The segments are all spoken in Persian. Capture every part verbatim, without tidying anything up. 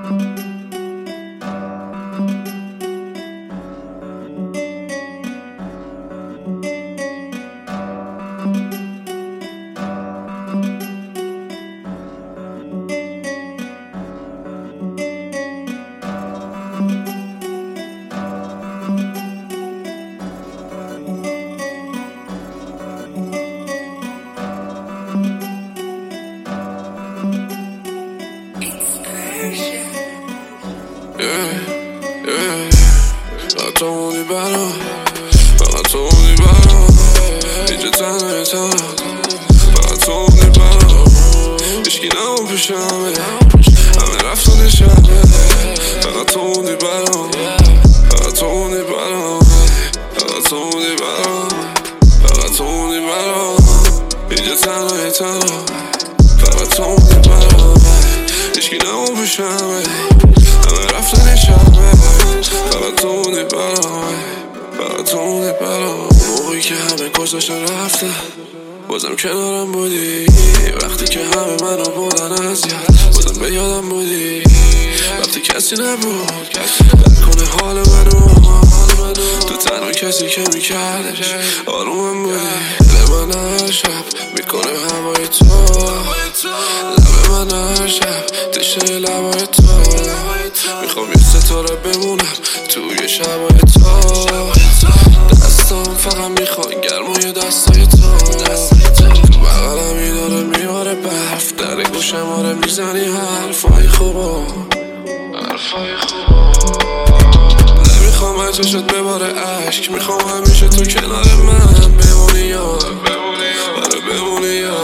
فقط تو موندی برام، فقط تو موندی برام، اینجا تنهای تنها، فقط تو موندی برام، هیچکی نمون پیشمه، همه رفتن شبه، فقط تو موندی برام، فقط تو موندی برام، فقط تو موندی برام، فقط تو موندی برام، اینجا تنهای تنها، فقط تو موندی برام، هیچکی نمون پیشمه، همه رفتن شبه، فقط تو موندی برام، فقط تو موندی برام. موقعی که همه گذاشتن رفتن بازم کنارم بودی، وقتی که همه منو بردن از یاد بازم به یادم بودی، وقتی کسی نبود کنه حال منو، تو تنها کسی که میکردش آرومم بودی. لب من هر شب میکنه هوای تو، لب من هر شب تشنه لبای تو، میخوام یه ستاره بمونم توی شبای تو، دستام فقط میخوان گرمای دستای تو، تو بغلم میداره میاره برف، در گوشم آره میزنی حرفای خوبا، حرفای خوبا. نمیخوام هر چشت بباره عشق، میخوام همیشه تو کنار من بمونی یا آره بمونی یا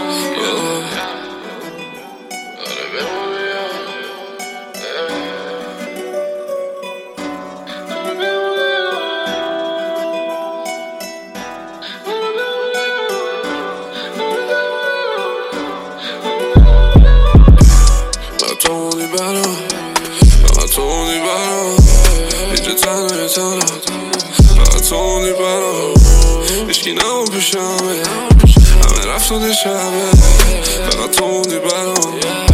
تو موندی برام، فقط تو موندی برام، اینجا تنهای تنها، فقط تو موندی برام، هیچکی نمون پیشمه، همه رفتن شبه، فقط تو موندی برام.